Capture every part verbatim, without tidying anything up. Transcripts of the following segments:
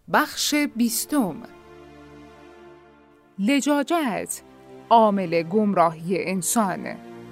بخش بیستم. لجاجت عامل گمراهی انسان.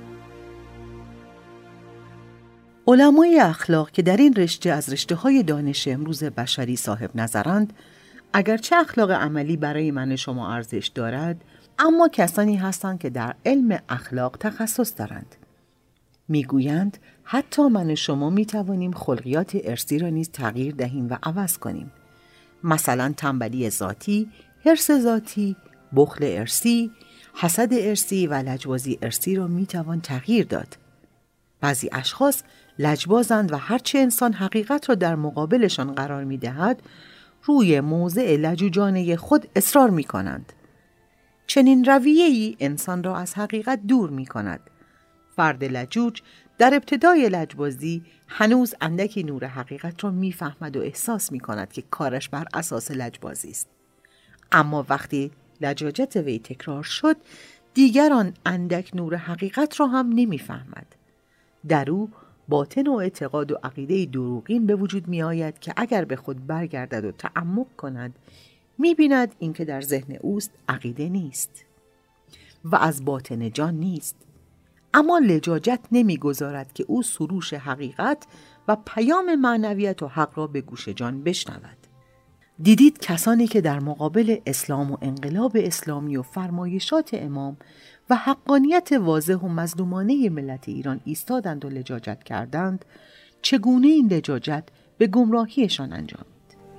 علمای اخلاق که در این رشته از رشته‌های دانش امروز بشری صاحب نظرند، اگرچه اخلاق عملی برای من شما ارزش دارد، اما کسانی هستند که در علم اخلاق تخصص دارند. میگویند حتی من شما میتوانیم خلقیات ارثی را نیز تغییر دهیم و عوض کنیم. مثلا تنبلی ذاتی، حرص ذاتی، بخل ارثی، حسد ارثی و لجبازی ارثی را میتوان تغییر داد. بعضی اشخاص لجبازند و هرچه انسان حقیقت را در مقابلشان قرار میدهد، روی موضع لجوجانه خود اصرار میکنند. چنین رویه‌ای انسان را از حقیقت دور میکند. فرد لجوج در ابتدای لجبازی هنوز اندکی نور حقیقت را میفهمد و احساس میکند که کارش بر اساس لجبازی است. اما وقتی لجاجت وی تکرار شد، دیگر آن اندک نور حقیقت را هم نمیفهمد. در او باطن و اعتقاد و عقیده دروغین به وجود می آید که اگر به خود برگردد و تعمق کند، می بیند این که در ذهن اوست عقیده نیست و از باطن جان نیست. اما لجاجت نمی گذارد که او سروش حقیقت و پیام معنویت و حق را به گوش جان بشنود. دیدید کسانی که در مقابل اسلام و انقلاب اسلامی و فرمایشات امام و حقانیت واضح و مظلومانه ملت ایران ایستادند و لجاجت کردند، چگونه این لجاجت به گمراهیشان انجامید؟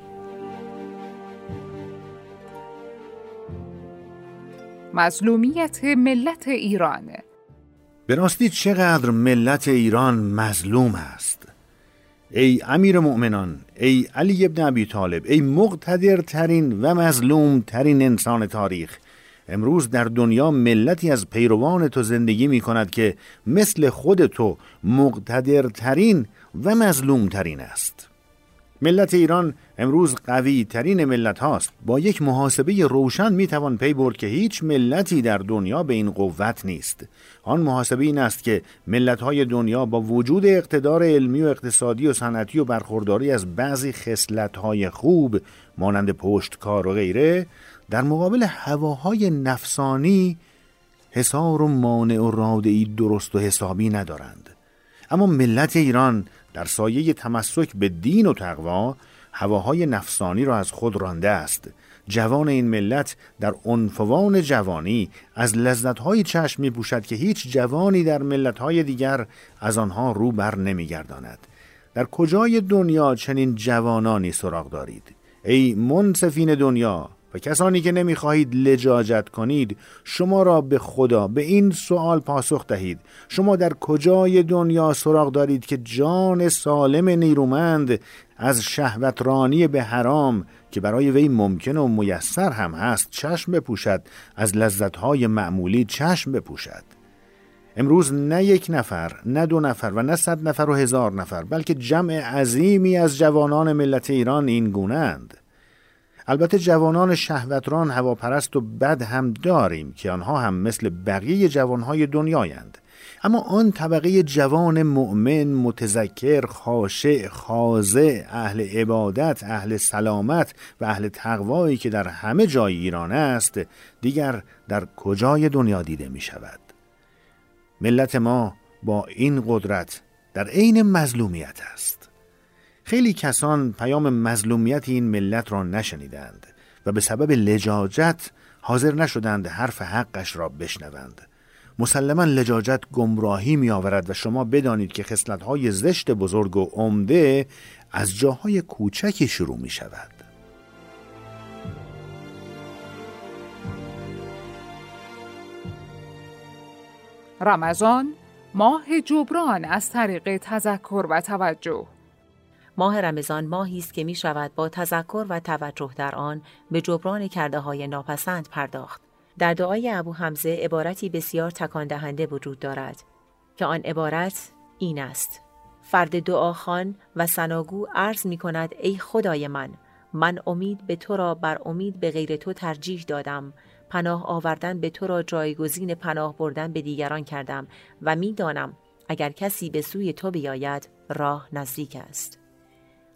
مظلومیت ملت ایران. به راستی چقدر ملت ایران مظلوم است. ای امیر مؤمنان، ای علی ابن ابی طالب، ای مقتدرترین و مظلوم ترین انسان تاریخ، امروز در دنیا ملتی از پیروان تو زندگی می کند که مثل خود تو مقتدرترین و مظلوم ترین است. ملت ایران امروز قوی ترین ملت هاست. با یک محاسبه روشن می توان پی برد که هیچ ملتی در دنیا به این قوت نیست. آن محاسبه این است که ملت های دنیا با وجود اقتدار علمی و اقتصادی و صنعتی و برخورداری از بعضی خصلت های خوب مانند پشتکار و غیره، در مقابل هواهای نفسانی حصار و مانع و رادعی درست و حسابی ندارند. اما ملت ایران در سایه تمسک به دین و تقوا هواهای نفسانی را از خود رانده است. جوان این ملت در عنفوان جوانی از لذت‌های چشم می‌پوشد که هیچ جوانی در ملت‌های دیگر از آنها رو بر نمی‌گرداند. در کجای دنیا چنین جوانانی سراغ دارید؟ ای منصفین دنیا و کسانی که نمی‌خواهید لجاجت کنید، شما را به خدا به این سوال پاسخ دهید: شما در کجای دنیا سراغ دارید که جان سالم نیرومند از شهوترانی به حرام که برای وی ممکن و میسر هم هست چشم بپوشد، از لذت‌های معمولی چشم بپوشد؟ امروز نه یک نفر، نه دو نفر و نه صد نفر و هزار نفر، بلکه جمع عظیمی از جوانان ملت ایران این گونه‌اند. البته جوانان شهوتران هواپرست و بد هم داریم که آنها هم مثل بقیه جوانهای دنیایند، اما آن طبقه جوان مؤمن، متذکر، خاشع، خاضع، اهل عبادت، اهل سلامت و اهل تقوایی که در همه جای ایران است، دیگر در کجای دنیا دیده می شود؟ ملت ما با این قدرت در عین مظلومیت است. خیلی کسان پیام مظلومیت این ملت را نشنیدند و به سبب لجاجت حاضر نشدند حرف حقش را بشنوند. مسلماً لجاجت گمراهی می آورد و شما بدانید که خصلت‌های زشت بزرگ و عمده از جاهای کوچکی شروع می شود. رمضان ماه جبران از طریق تذکر و توجه. ماه رمضان ماهی است که می شود با تذکر و توجه در آن به جبران کرده های ناپسند پرداخت. در دعای ابو حمزه عبارتی بسیار تکان دهنده وجود دارد که آن عبارت این است: فرد دعاخوان و ثناگو عرض می کند ای خدای من، من امید به تو را بر امید به غیر تو ترجیح دادم، پناه آوردن به تو را جایگزین پناه بردن به دیگران کردم و می دانم اگر کسی به سوی تو بیاید راه نزدیک است.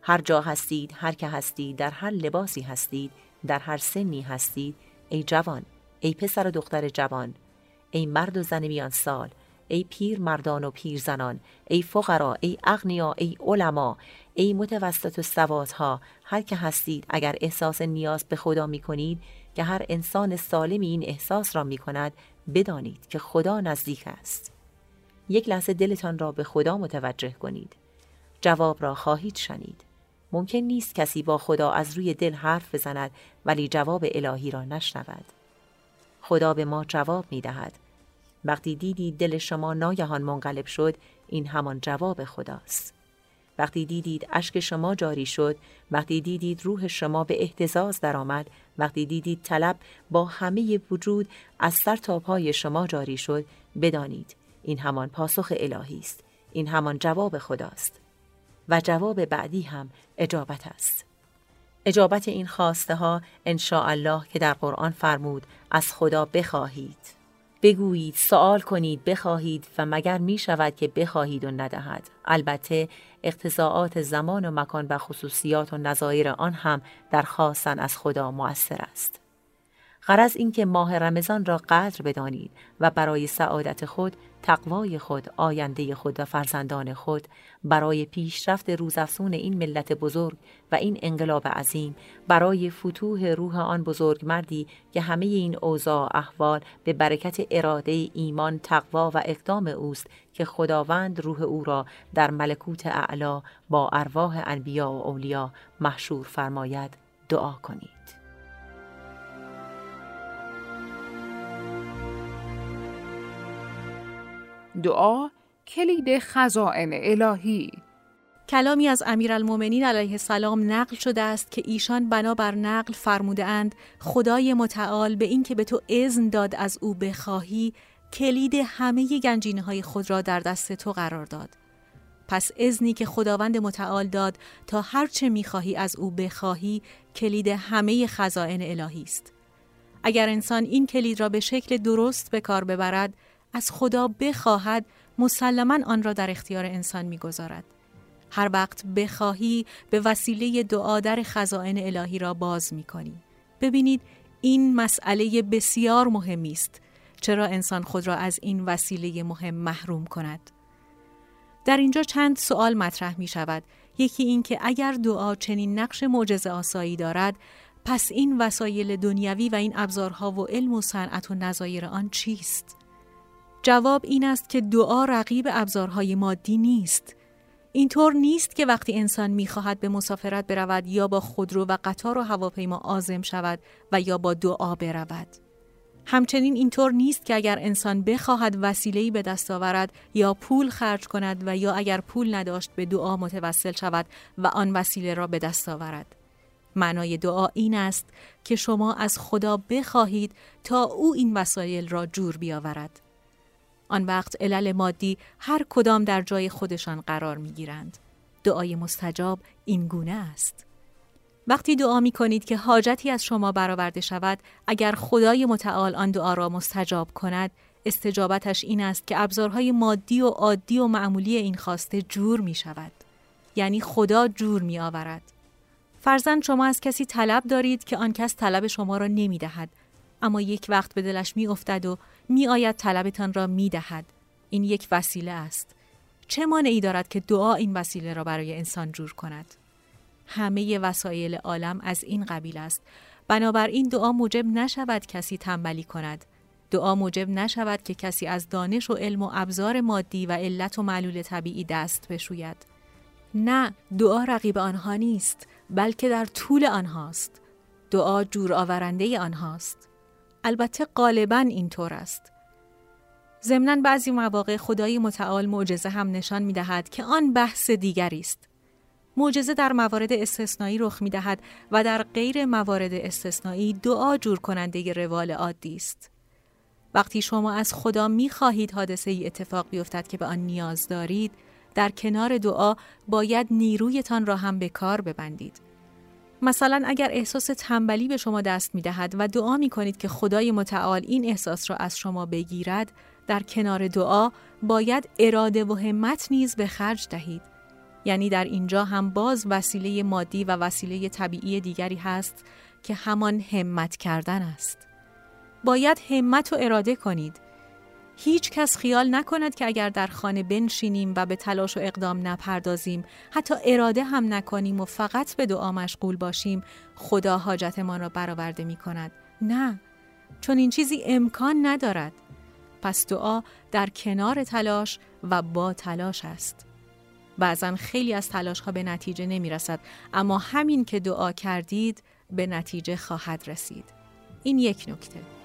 هر جا هستید، هر که هستید، در هر لباسی هستید، در هر سنی هستید، ای جوان، ای پسر و دختر جوان، ای مرد و زن میان سال، ای پیر مردان و پیر زنان، ای فقرا، ای اغنیا، ای علما، ای متوسط و سوادها، هر که هستید، اگر احساس نیاز به خدا می کنید که هر انسان سالمی این احساس را می کند، بدانید که خدا نزدیک است. یک لحظه دلتان را به خدا متوجه کنید. جواب را خواهید شنید. ممکن نیست کسی با خدا از روی دل حرف بزند ولی جواب الهی را نشنود. خدا به ما جواب می دهد. وقتی دیدید دل شما ناگهان منقلب شد، این همان جواب خداست. وقتی دیدید اشک شما جاری شد، وقتی دیدید روح شما به اهتزاز درآمد، وقتی دیدید طلب با همه وجود از سر تا پای شما جاری شد، بدانید این همان پاسخ الهی است. این همان جواب خداست. و جواب بعدی هم اجابت است. اجابت این خواسته ها ان شاء الله که در قرآن فرمود از خدا بخواهید. بگویید، سوال کنید، بخواهید و مگر می شود که بخواهید و ندهد. البته اقتضاعات زمان و مکان و خصوصیات و نظایر آن هم در خواستن از خدا مؤثر است. غرض این که ماه رمضان را قدر بدانید و برای سعادت خود، تقوای خود، آینده خود و فرزندان خود، برای پیشرفت روزافزون این ملت بزرگ و این انقلاب عظیم، برای فتوح روح آن بزرگ مردی که همه این اوضاع احوال به برکت اراده ایمان، تقوا و اقدام اوست که خداوند روح او را در ملکوت اعلی با ارواح انبیا و اولیا محشور فرماید، دعا کنید. دعا کلید خزائن الهی. کلامی از امیرالمومنین علیه السلام نقل شده است که ایشان بنابر نقل فرموده اند خدای متعال به این که به تو اذن داد از او بخواهی، کلید همه گنجینه های خود را در دست تو قرار داد. پس اذنی که خداوند متعال داد تا هر چه میخواهی از او بخواهی، کلید همه خزائن الهی است. اگر انسان این کلید را به شکل درست به کار ببرد، از خدا بخواهد، مسلماً آن را در اختیار انسان می‌گذارد. هر وقت بخواهی به وسیله دعا در خزائن الهی را باز می‌کنی. ببینید این مسئله بسیار مهمی است. چرا انسان خود را از این وسیله مهم محروم کند؟ در اینجا چند سوال مطرح می‌شود. یکی این که اگر دعا چنین نقش معجزه آسایی دارد، پس این وسایل دنیوی و این ابزارها و علم و صنعت و نظایر آن چیست؟ جواب این است که دعا رقیب ابزارهای مادی نیست. اینطور نیست که وقتی انسان می‌خواهد به مسافرت برود یا با خودرو و قطار و هواپیما عازم شود و یا با دعا برود. همچنین اینطور نیست که اگر انسان بخواهد وسیله‌ای به دست آورد یا پول خرج کند و یا اگر پول نداشت به دعا متوسل شود و آن وسیله را به دست آورد. معنای دعا این است که شما از خدا بخواهید تا او این وسایل را جور بیاورد. آن وقت علل مادی هر کدام در جای خودشان قرار می گیرند. دعای مستجاب این گونه است. وقتی دعا می کنید که حاجتی از شما برآورده شود، اگر خدای متعال آن دعا را مستجاب کند، استجابتش این است که ابزارهای مادی و عادی و معمولی این خواسته جور می شود. یعنی خدا جور می آورد. فرضاً شما از کسی طلب دارید که آن کس طلب شما را نمی دهد، اما یک وقت به دلش می افتد و می آید طلبتان را می دهد. این یک وسیله است. چه مانعی دارد که دعا این وسیله را برای انسان جور کند؟ همه وسایل عالم از این قبیل است. بنابراین دعا موجب نشود کسی تنبلی کند. دعا موجب نشود که کسی از دانش و علم و ابزار مادی و علت و معلول طبیعی دست بشوید. نه، دعا رقیب آنها نیست، بلکه در طول آنهاست. دعا جور آورنده آنهاست. البته غالباً اینطور است. ضمناً بعضی مواقع خدای متعال معجزه هم نشان می‌دهد که آن بحث دیگری است. معجزه در موارد استثنایی رخ می‌دهد و در غیر موارد استثنایی دعا جور کننده روال عادی است. وقتی شما از خدا می‌خواهید حادثه‌ای اتفاق بیفتد که به آن نیاز دارید، در کنار دعا باید نیرویتان را هم به کار ببندید. مثلا اگر احساس تنبلی به شما دست می‌دهد و دعا می‌کنید که خدای متعال این احساس را از شما بگیرد، در کنار دعا باید اراده و همت نیز به خرج دهید. یعنی در اینجا هم باز وسیله مادی و وسیله طبیعی دیگری هست که همان همت کردن است. باید همت و اراده کنید. هیچ کس خیال نکند که اگر در خانه بنشینیم و به تلاش و اقدام نپردازیم، حتی اراده هم نکنیم و فقط به دعا مشغول باشیم، خدا حاجتمان را برآورده می کند. نه، چون این چیزی امکان ندارد. پس دعا در کنار تلاش و با تلاش است. بعضن خیلی از تلاش ها به نتیجه نمی رسد، اما همین که دعا کردید به نتیجه خواهد رسید. این یک نکته.